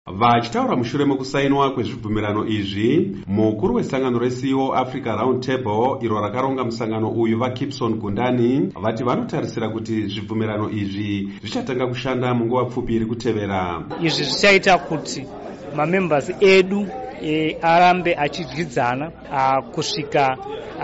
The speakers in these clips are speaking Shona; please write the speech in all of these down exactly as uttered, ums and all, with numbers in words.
Vachitaura mushure mokusainwa kwezvibvumirano izvi, mukuru wesangano reC E O Africa Round Table iro rakaronga musangano uyu vaKipson Gundani vati vanotarisira kuti zvibvumirano izvi zvichatanga kushanda munguva pfupi iri kutevera. Izvi zvichaita kuti mamembers edu e, arambe achidyidzana kusvika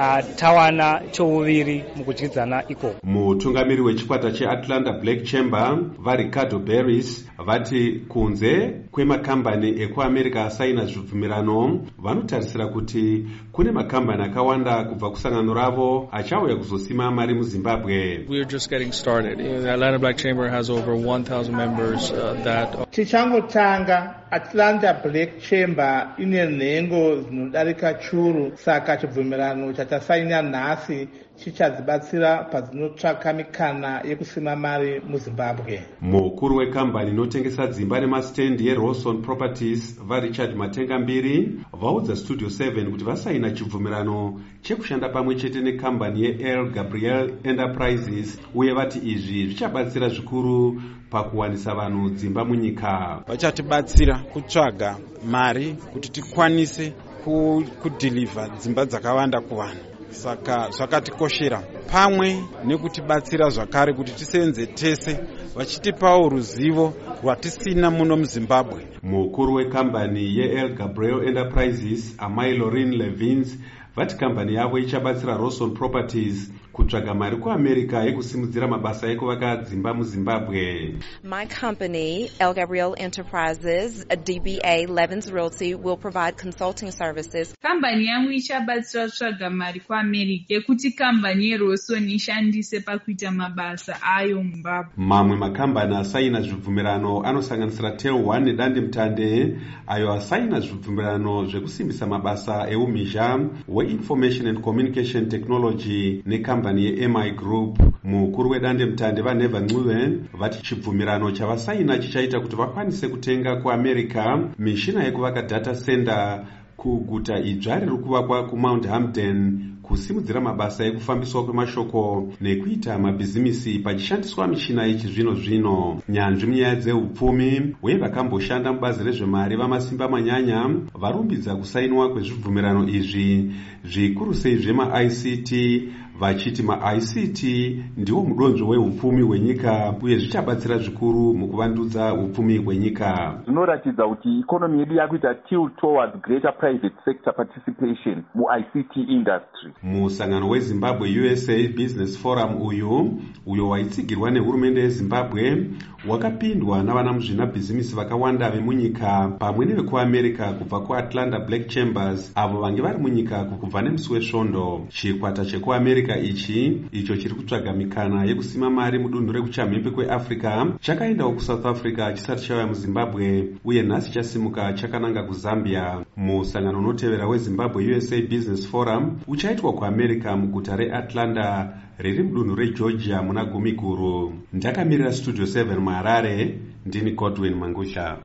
tawana chouviri mukudyidzana ikoko. Mutungamiri wechikwata cheAtlanta Black Chamber vaRicardo Barris vati kunze kwemakambani ekuAmerica asaina zvibvumirano, vanotarisira kuti kune makambani akawanda kubva kusangano ravo achauya kuzosima mari muZimbabwe. We are just getting started. The Atlanta Black Chamber has over one thousand members uh, that tichangotanga Atlanta Black Chamber ine nhengo dzinodarika churu, saka chibvumirano chatasaina nhasi chichadzibatsira padzinotsvaka mikana yekusima mari muZimbabwe. Mukuru wekambani inotengesa dzimba nemastendi yeRawson Properties vaRichard Matengambiri vaudza Studio seven kuti vasaina chibvumirano chekushanda pamwe chete nekambani yeEl Gabriel Enterprises, uye vati izvi zvichabatsira zvikuru pakuwanisa vanhu dzimba munyika. Vachatibatsira kutsvaga mari kuti tikwanise kudhilivha dzimba dzakawanda kuvanhu, saka zvakatikoshera pamwe nekutibatsira zvakare kuti tisenze tese vachitipawo ruzivo rwatisina muno muZimbabwe. Mukuru wekambani yeEl Gabriel Enterprises Amai Lauren Levins vati kambani yavo ichabatsira Rawson Properties kutsvaga mari kuAmerica yekusimudzira mabasa ekuvaka dzimba muZimbabwe. My company, El Gabriel Enterprises, a D B A Levins Realty, will provide consulting services. Kambani yangu ichabatsira kutsvaga mari kuAmerica yekuti kambani yeRawson ishandise pakuita mabasa ayo muZimbabwe. Mamwe makambani asaina zvibvumirano anosanganisira Tel one neDandemutande, ayo asaina zvibvumirano zvekusimbisa mabasa eumhizha weInformation and Communication Technology nekambani ye-M I Group. Mukuru weDandemutande vaNeva Ncube vati chibvumirano chavasaina chichaita kuti vakwanise kutenga kuAmerica mishina yekuvaka data center kuguta idzva riri kuvakwa kuMount Hampden, kusimudzira mabasa ekufambiswa kwemashoko nekuita mabhizimisi pachishandiswa michina yechizvino zvino. Nyanzvi munyaya dzeupfumi uye vakamboshanda mubazi rezvemari vamasimba manyanya varumbidza kusainwa kwezvibvumirano izvi, zvikuru sei zvema I C T, vachiti ma-I C T ndiwo mudonzvo weupfumi hwenyika uye zvichabatsira zvikuru mukuvandudza upfumi hwenyika. Zvinoratidza kuti ikonomi yedu yakuita tilt towards greater private sector participation mu-I C T industry. Musangano weZimbabwe U S A Business Forum uyu uyo waitsigirwa nehurumende yeZimbabwe wakapindwa navana muzvina bhizimisi vakawanda vemunyika pamwe nevekuAmerica kubva kuAtlanta Black Chambers avo vange vari munyika kubva nemusi wesvondo. Chikwata chekuAmerica ichi icho chiri kutsvaga mikana yekusima mari mudunhu rekuchamhembe kweAfrica chakaendawo kuSouth Africa chisati chauya muZimbabwe uye nhasi chasimuka chakananga kuZambia. Musangano unotevera weZimbabwe U S A Business Forum uchaitwa kuAmerica muguta reAtlanta riri mudunhu reGeorgia muna gumi guru. Ndakamirira Studio seven muHarare, ndini Godwin Mangusha.